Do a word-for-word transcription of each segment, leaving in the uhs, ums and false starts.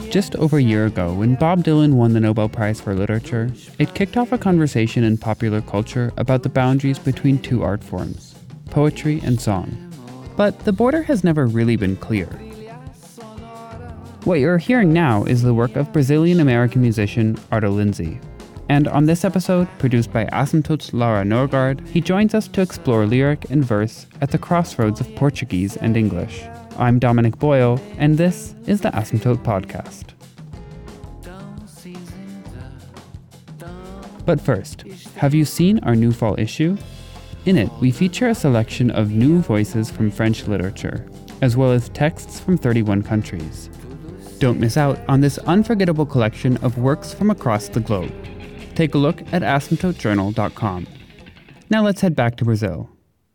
Just over a year ago, when Bob Dylan won the Nobel Prize for Literature, it kicked off a conversation in popular culture about the boundaries between two art forms, poetry and song. But the border has never really been clear. What you're hearing now is the work of Brazilian-American musician Arto Lindsay. And on this episode, produced by Asymptote's Lara Norgard, he joins us to explore lyric and verse at the crossroads of Portuguese and English. I'm Dominic Boyle, and this is the Asymptote Podcast. But first, have you seen our new fall issue? In it, we feature a selection of new voices from French literature, as well as texts from thirty-one countries. Don't miss out on this unforgettable collection of works from across the globe. Take a look at asymptote journal dot com. Now let's head back to Brazil.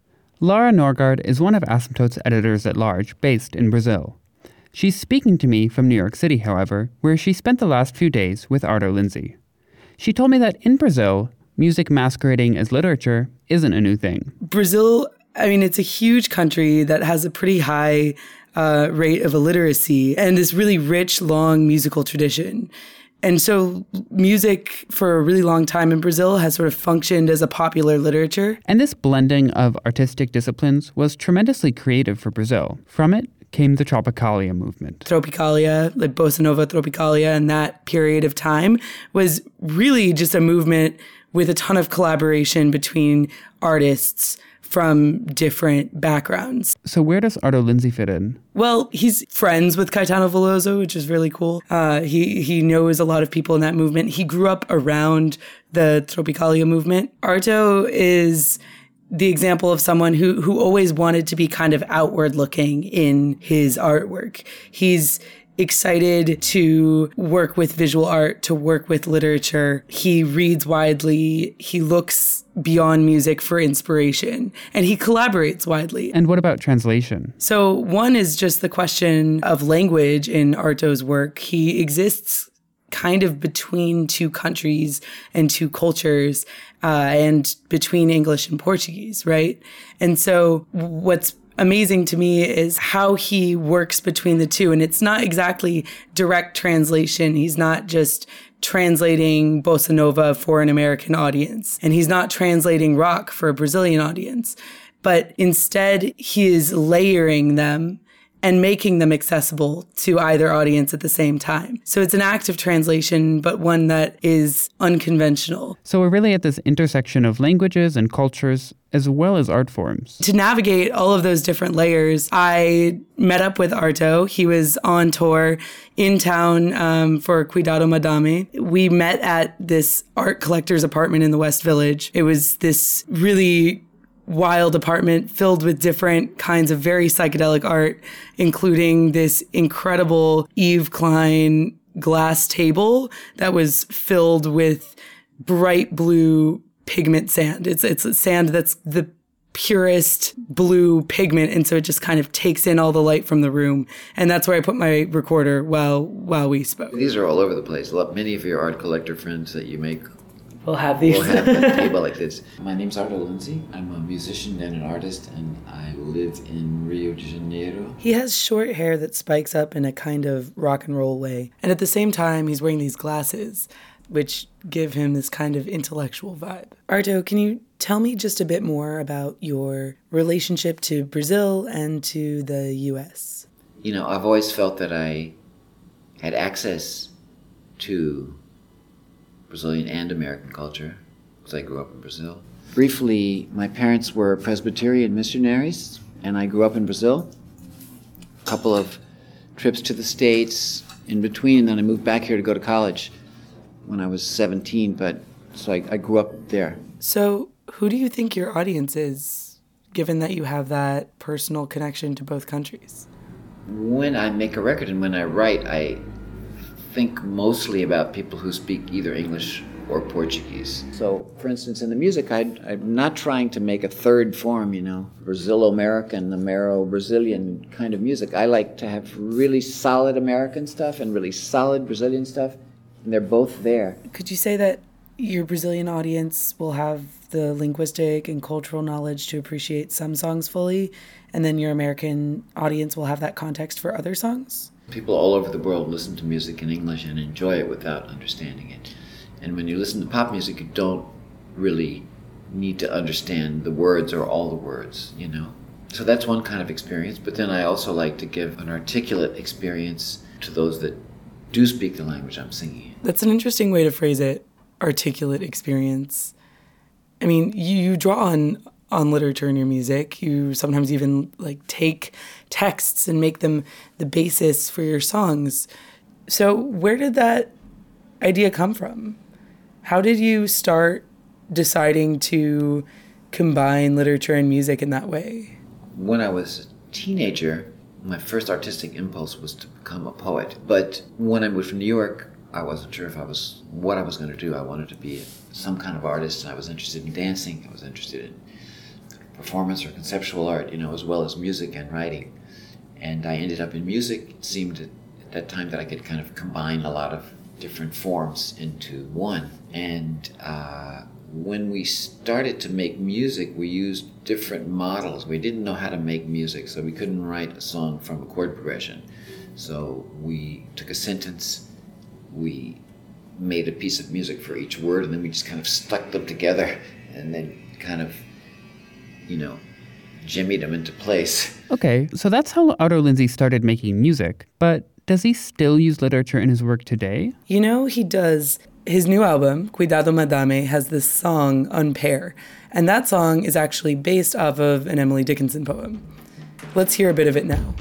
Lara Norgard is one of Asymptote's editors-at-large based in Brazil. She's speaking to me from New York City, however, where she spent the last few days with Arto Lindsay. She told me that in Brazil, music masquerading as literature isn't a new thing. Brazil, I mean, it's a huge country that has a pretty high uh, rate of illiteracy and this really rich, long musical tradition. And so music for a really long time in Brazil has sort of functioned as a popular literature. And this blending of artistic disciplines was tremendously creative for Brazil. From it came the Tropicalia movement. Tropicalia, like Bossa Nova Tropicalia, in that period of time was really just a movement with a ton of collaboration between artists from different backgrounds. So where does Arto Lindsay fit in? Well, he's friends with Caetano Veloso, which is really cool. Uh, he he knows a lot of people in that movement. He grew up around the Tropicalia movement. Arto is the example of someone who who always wanted to be kind of outward looking in his artwork. He's excited to work with visual art, to work with literature. He reads widely. He looks beyond music for inspiration, and he collaborates widely. And what about translation? So one is just the question of language in Arto's work. He exists kind of between two countries and two cultures, uh, and between English and Portuguese, right? And so what's amazing to me is how he works between the two. And it's not exactly direct translation. He's not just translating bossa nova for an American audience. And he's not translating rock for a Brazilian audience. But instead, he is layering them and making them accessible to either audience at the same time. So it's an active translation, but one that is unconventional. So we're really at this intersection of languages and cultures, as well as art forms. To navigate all of those different layers, I met up with Arto. He was on tour in town um, for Cuidado Madame. We met at this art collector's apartment in the West Village. It was this really wild apartment filled with different kinds of very psychedelic art, including this incredible Yves Klein glass table that was filled with bright blue pigment sand. It's it's a sand that's the purest blue pigment, and so it just kind of takes in all the light from the room. And that's where I put my recorder while while we spoke. These are all over the place. Many of your art collector friends that you make We'll have these. We'll have a table like this. My name's Arto Lindsay. I'm a musician and an artist, and I live in Rio de Janeiro. He has short hair that spikes up in a kind of rock and roll way. And at the same time, he's wearing these glasses, which give him this kind of intellectual vibe. Arto, can you tell me just a bit more about your relationship to Brazil and to the U S? You know, I've always felt that I had access to Brazilian and American culture, because I grew up in Brazil. Briefly, my parents were Presbyterian missionaries, and I grew up in Brazil. A couple of trips to the States in between, and then I moved back here to go to college when I was seventeen, but so I, I grew up there. So who do you think your audience is, given that you have that personal connection to both countries? When I make a record and when I write, I think mostly about people who speak either English or Portuguese. So, for instance, in the music, I, I'm not trying to make a third form, you know, Brazilo-American, Amero-Brazilian kind of music. I like to have really solid American stuff and really solid Brazilian stuff, and they're both there. Could you say that your Brazilian audience will have the linguistic and cultural knowledge to appreciate some songs fully, and then your American audience will have that context for other songs? People all over the world listen to music in English and enjoy it without understanding it. And when you listen to pop music, you don't really need to understand the words or all the words, you know? So that's one kind of experience. But then I also like to give an articulate experience to those that do speak the language I'm singing in. That's an interesting way to phrase it, articulate experience. I mean, you, you draw on on literature in your music. You sometimes even like take texts and make them the basis for your songs. So where did that idea come from? How did you start deciding to combine literature and music in that way? When I was a teenager, my first artistic impulse was to become a poet. But when I moved from New York, I wasn't sure if I was what I was going to do. I wanted to be some kind of artist. I was interested in dancing. I was interested in performance or conceptual art, you know, as well as music and writing. And I ended up in music. It seemed at that time that I could kind of combine a lot of different forms into one. And uh, when we started to make music, we used different models. We didn't know how to make music, so we couldn't write a song from a chord progression. So we took a sentence, we made a piece of music for each word, and then we just kind of stuck them together and then kind of, you know, jimmied them into place. Okay, so that's how Arto Lindsay started making music, but does he still use literature in his work today? You know, he does. His new album, Cuidado Madame, has this song, Unpair, and that song is actually based off of an Emily Dickinson poem. Let's hear a bit of it now.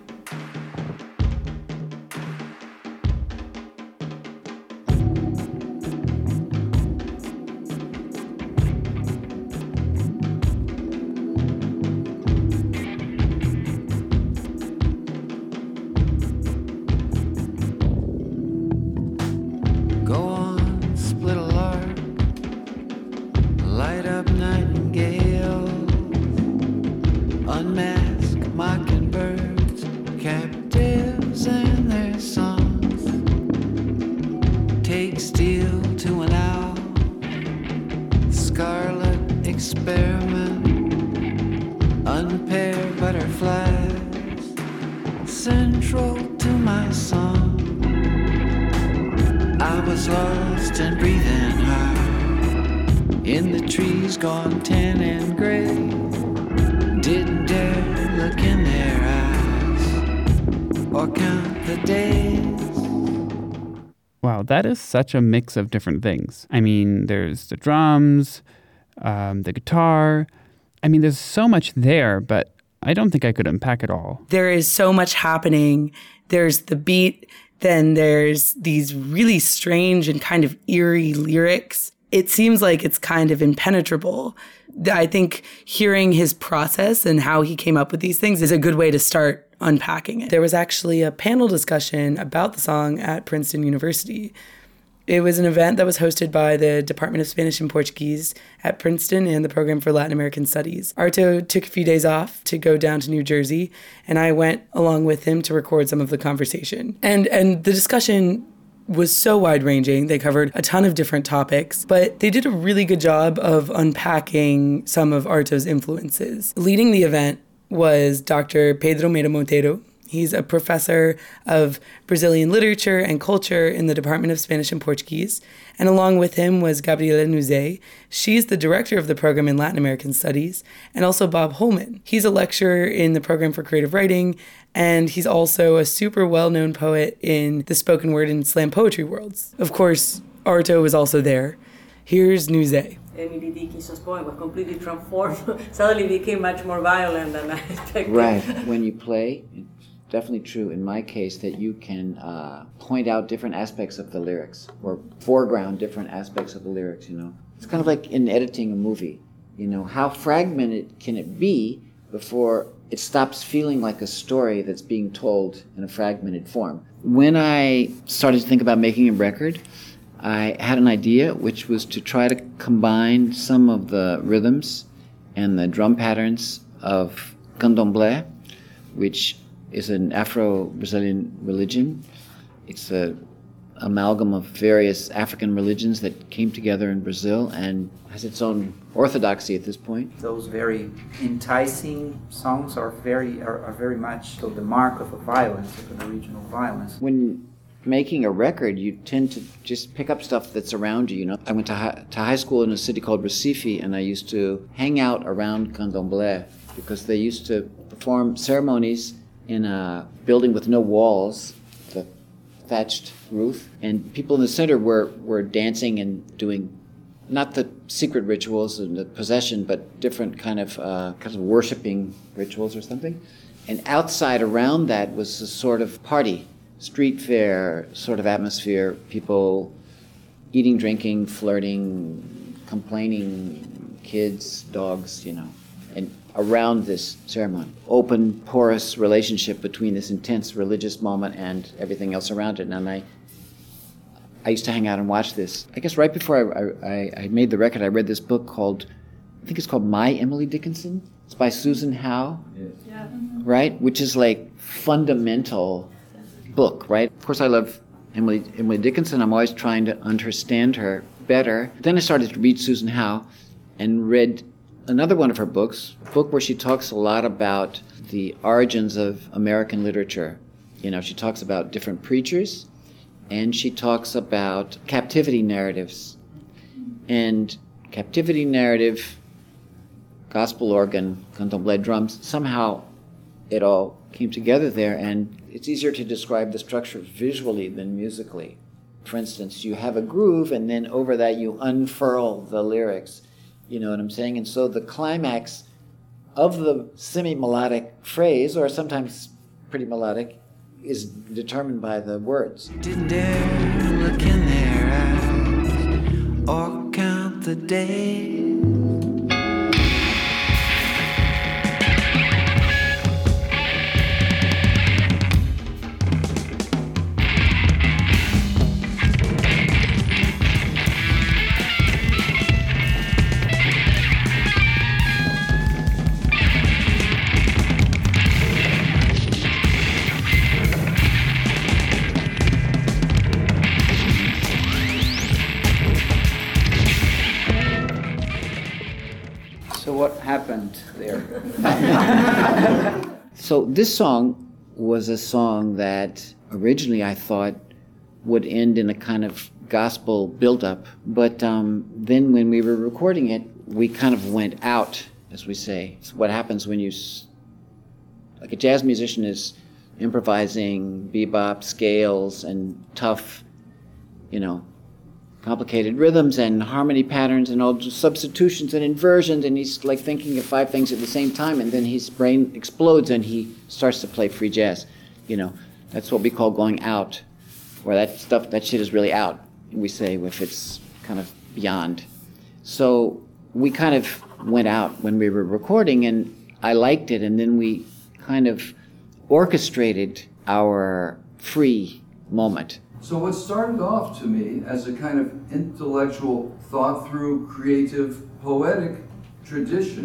Wow, that is such a mix of different things. I mean, there's the drums, um, the guitar. I mean, there's so much there, but I don't think I could unpack it all. There is so much happening. There's the beat, then there's these really strange and kind of eerie lyrics. It seems like it's kind of impenetrable. I think hearing his process and how he came up with these things is a good way to start unpacking it. There was actually a panel discussion about the song at Princeton University. It was an event that was hosted by the Department of Spanish and Portuguese at Princeton and the Program for Latin American Studies. Arto took a few days off to go down to New Jersey, and I went along with him to record some of the conversation. And and the discussion was so wide-ranging. They covered a ton of different topics, but they did a really good job of unpacking some of Arto's influences. Leading the event was Doctor Pedro Meira Monteiro. He's a professor of Brazilian literature and culture in the Department of Spanish and Portuguese. And along with him was Gabriela Nuzay. She's the director of the program in Latin American Studies. And also Bob Holman. He's a lecturer in the program for creative writing. And he's also a super well-known poet in the spoken word and slam poetry worlds. Of course, Arto was also there. Here's Nuzay. Emily Dickinson's poem was completely transformed. Suddenly became much more violent than I expected. Right. When you play, it's definitely true in my case that you can uh, point out different aspects of the lyrics or foreground different aspects of the lyrics, you know. It's kind of like in editing a movie. You know, how fragmented can it be before it stops feeling like a story that's being told in a fragmented form? When I started to think about making a record, I had an idea, which was to try to combine some of the rhythms and the drum patterns of candomblé, which is an Afro-Brazilian religion. It's a, amalgam of various African religions that came together in Brazil and has its own orthodoxy at this point. Those very enticing songs are very are, are very much so the mark of a violence, of an original violence. When making a record, you tend to just pick up stuff that's around you. You know, I went to high, to high school in a city called Recife, and I used to hang out around Candomblé because they used to perform ceremonies in a building with no walls, the thatched roof, and people in the center were, were dancing and doing not the secret rituals and the possession, but different kind of uh, kind of worshiping rituals or something. And outside around that was a sort of party, street fair sort of atmosphere, people eating, drinking, flirting, complaining, kids, dogs, you know, and around this ceremony. Open, porous relationship between this intense religious moment and everything else around it. And I I used to hang out and watch this. I guess right before I, I, I made the record, I read this book called, I think it's called My Emily Dickinson. It's by Susan Howe, Yeah. right? Which is like fundamental book, right? Of course I love Emily, Emily Dickinson. I'm always trying to understand her better. Then I started to read Susan Howe and read another one of her books, a book where she talks a lot about the origins of American literature. You know, she talks about different preachers, and she talks about captivity narratives. And captivity narrative, gospel organ, candomblé drums, somehow it all came together there, and it's easier to describe the structure visually than musically. For instance, you have a groove, and then over that you unfurl the lyrics. You know what I'm saying? And so the climax of the semi-melodic phrase, or sometimes pretty melodic, is determined by the words. Didn't dare look in their eyes or count the days. So what happened there? So this song was a song that originally I thought would end in a kind of gospel build-up, but um, then when we were recording it, we kind of went out, as we say. It's what happens when you, s- like a jazz musician is improvising bebop scales and tough, you know, complicated rhythms and harmony patterns and all substitutions and inversions, and he's like thinking of five things at the same time, and then his brain explodes and he starts to play free jazz. You know, that's what we call going out, where that stuff, that shit is really out, we say, if it's kind of beyond. So we kind of went out when we were recording, and I liked it, and then we kind of orchestrated our free moment. So what started off to me as a kind of intellectual, thought-through, creative, poetic tradition,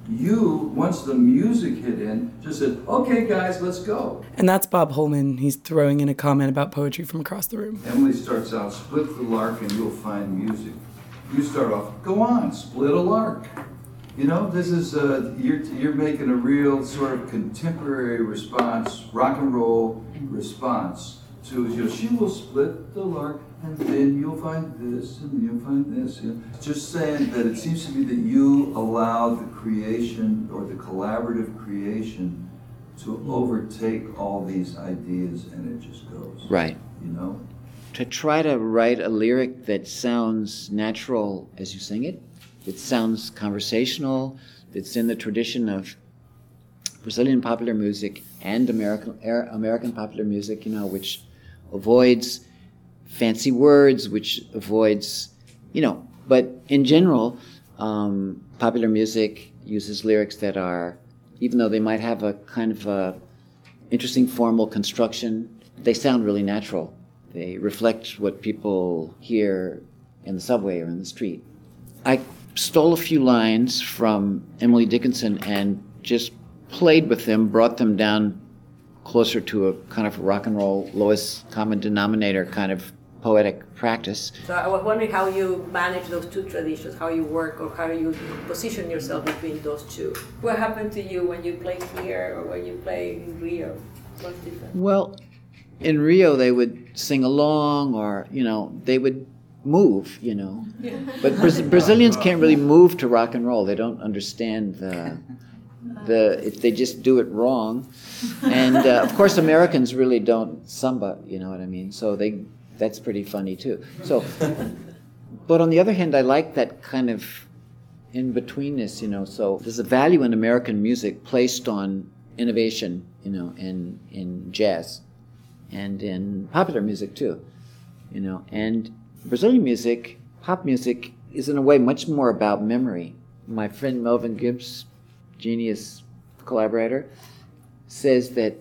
you, once the music hit in, just said, okay guys, let's go. And that's Bob Holman. He's throwing in a comment about poetry from across the room. Emily starts out, split the lark and you'll find music. You start off, go on, split a lark. You know, this is, uh, you're, you're making a real sort of contemporary response, rock and roll response. So, you know, she will split the lark, and then you'll find this, and you'll find this. You know. Just saying that it seems to me that you allowed the creation, or the collaborative creation, to overtake all these ideas, and it just goes. Right. You know? To try to write a lyric that sounds natural as you sing it, that sounds conversational, that's in the tradition of Brazilian popular music and American American popular music, you know, which avoids fancy words, which avoids, you know, but in general, um, popular music uses lyrics that are, even though they might have a kind of a interesting formal construction, they sound really natural. They reflect what people hear in the subway or in the street. I stole a few lines from Emily Dickinson and just played with them, brought them down closer to a kind of rock and roll lowest common denominator kind of poetic practice. So I was wondering how you manage those two traditions, how you work or how you position yourself between those two. What happened to you when you play here or when you play in Rio? What's different? Well, in Rio they would sing along, or, you know, they would move, you know. Yeah. But Bra- Brazilians can't really move to rock and roll. They don't understand the, the if they just do it wrong. And uh, of course Americans really don't samba, you know what I mean? So they that's pretty funny too. So, but on the other hand, I like that kind of in-betweenness, you know. So there's a value in American music placed on innovation, you know, in in jazz and in popular music too, you know. And Brazilian music, pop music, is in a way much more about memory. My friend Melvin Gibbs, genius collaborator, says that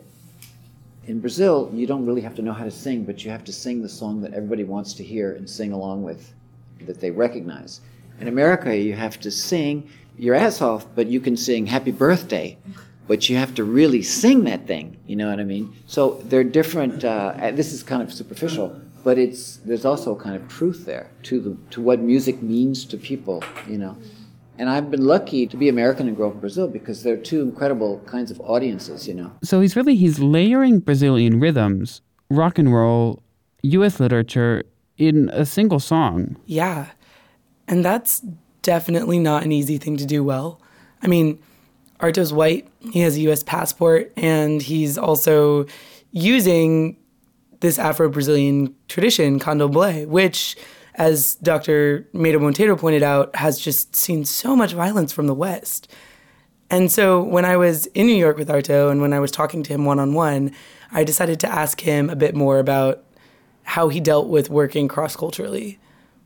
in Brazil, you don't really have to know how to sing, but you have to sing the song that everybody wants to hear and sing along with, that they recognize. In America, you have to sing your ass off, but you can sing Happy Birthday, but you have to really sing that thing, you know what I mean? So they're different, uh, this is kind of superficial, but it's there's also kind of truth there to the, to what music means to people, you know. And I've been lucky to be American and grow up in Brazil because they're two incredible kinds of audiences, you know. So he's really, he's layering Brazilian rhythms, rock and roll, U S literature in a single song. Yeah. And that's definitely not an easy thing to do well. I mean, Arto's white, he has a U S passport, and he's also using this Afro-Brazilian tradition, candomblé, which, as Doctor Maida Monteiro pointed out, has just seen so much violence from the West. And so when I was in New York with Arto and when I was talking to him one-on-one, I decided to ask him a bit more about how he dealt with working cross-culturally.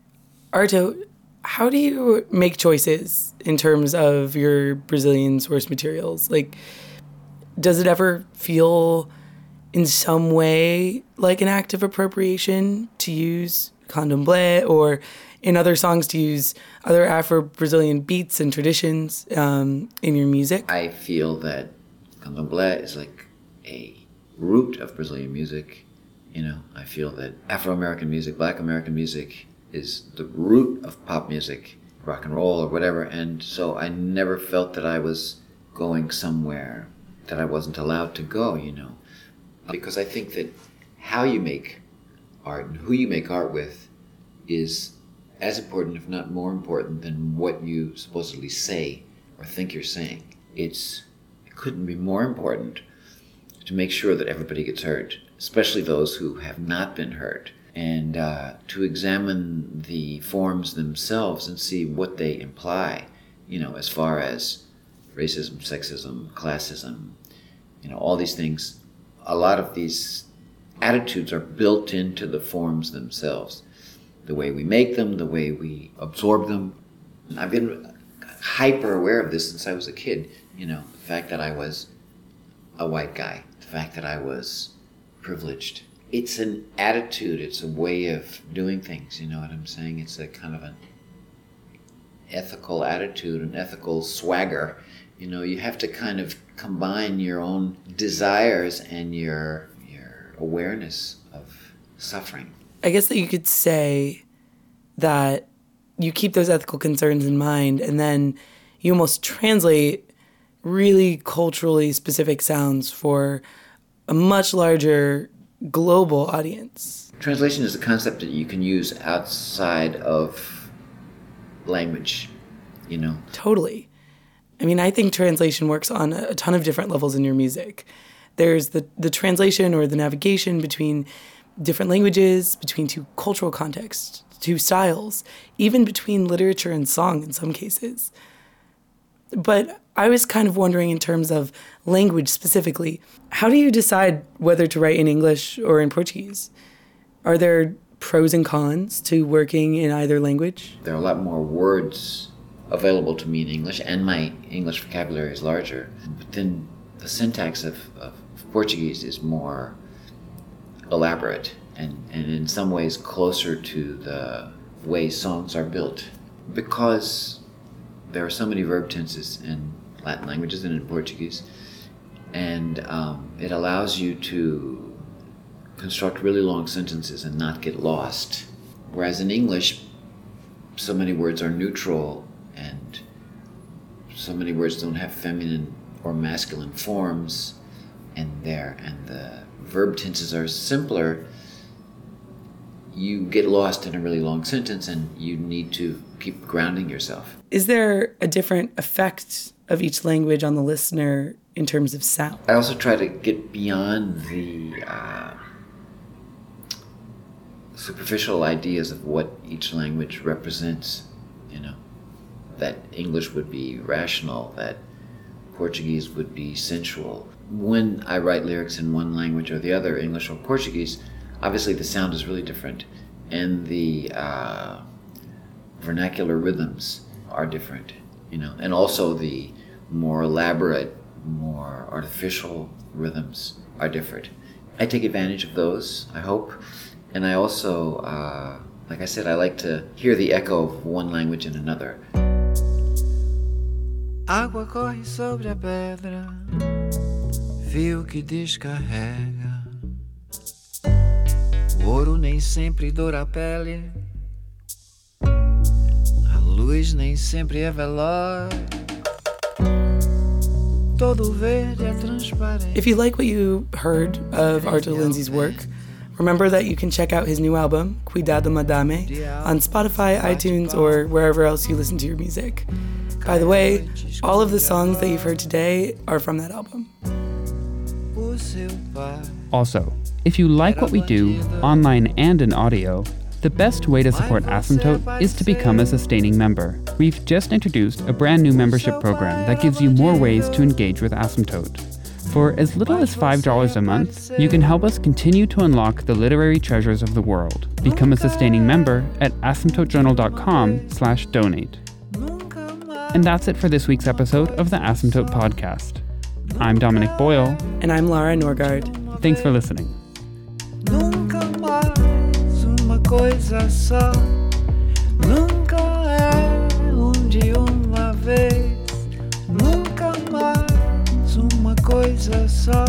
Arto, how do you make choices in terms of your Brazilian source materials? Like, does it ever feel in some way like an act of appropriation to use candomblé, or in other songs to use other Afro-Brazilian beats and traditions um, in your music? I feel that candomblé is like a root of Brazilian music. You know, I feel that Afro-American music, Black American music is the root of pop music, rock and roll or whatever. And so I never felt that I was going somewhere that I wasn't allowed to go, you know. Because I think that how you make art and who you make art with is as important, if not more important, than what you supposedly say or think you're saying. It's, it couldn't be more important to make sure that everybody gets heard, especially those who have not been heard, and uh, to examine the forms themselves and see what they imply, you know, as far as racism, sexism, classism, you know, all these things. A lot of these attitudes are built into the forms themselves. The way we make them, the way we absorb them. I've been hyper aware of this since I was a kid, you know, the fact that I was a white guy, the fact that I was privileged. It's an attitude, it's a way of doing things, you know what I'm saying? It's a kind of an ethical attitude, an ethical swagger. You know, you have to kind of combine your own desires and your your awareness of suffering. I guess that you could say that you keep those ethical concerns in mind, and then you almost translate really culturally specific sounds for a much larger global audience. Translation is a concept that you can use outside of language, you know? Totally. I mean, I think translation works on a ton of different levels in your music. There's the, the translation or the navigation between different languages, between two cultural contexts, two styles, even between literature and song in some cases. But I was kind of wondering, in terms of language specifically, how do you decide whether to write in English or in Portuguese? Are there pros and cons to working in either language? There are a lot more words available to me in English, and my English vocabulary is larger. But then the syntax of, of Portuguese is more elaborate and, and in some ways closer to the way songs are built. Because there are so many verb tenses in Latin languages and in Portuguese, and um, it allows you to construct really long sentences and not get lost. Whereas in English, so many words are neutral and so many words don't have feminine or masculine forms, and there and the verb tenses are simpler. You get lost in a really long sentence and you need to keep grounding yourself. Is there a different effect of each language on the listener in terms of sound? I also try to get beyond the uh, superficial ideas of what each language represents, you know, that English would be rational, that Portuguese would be sensual. When I write lyrics in one language or the other, English or Portuguese, obviously the sound is really different, and the uh, vernacular rhythms are different, you know, and also the more elaborate, more artificial rhythms are different. I take advantage of those, I hope, and I also, uh, like I said, I like to hear the echo of one language in another. Água corre sobre a pedra, fio que descarrega. O ouro nem sempre doura a pele, a luz nem sempre é veloz. Todo verde é transparente. If you like what you heard of Arto Lindsay's work, remember that you can check out his new album, Cuidado Madame, on Spotify, iTunes, or wherever else you listen to your music. By the way, all of the songs that you've heard today are from that album. Also, if you like what we do, online and in audio, the best way to support Asymptote is to become a sustaining member. We've just introduced a brand new membership program that gives you more ways to engage with Asymptote. For as little as five dollars a month, you can help us continue to unlock the literary treasures of the world. Become a sustaining member at asymptotejournal.com slash donate. And that's it for this week's episode of the Asymptote Podcast. I'm Dominic Boyle. And I'm Lara Norgard. Thanks for listening. Nunca mais uma coisa só, nunca é um de uma vez, nunca mais uma coisa só.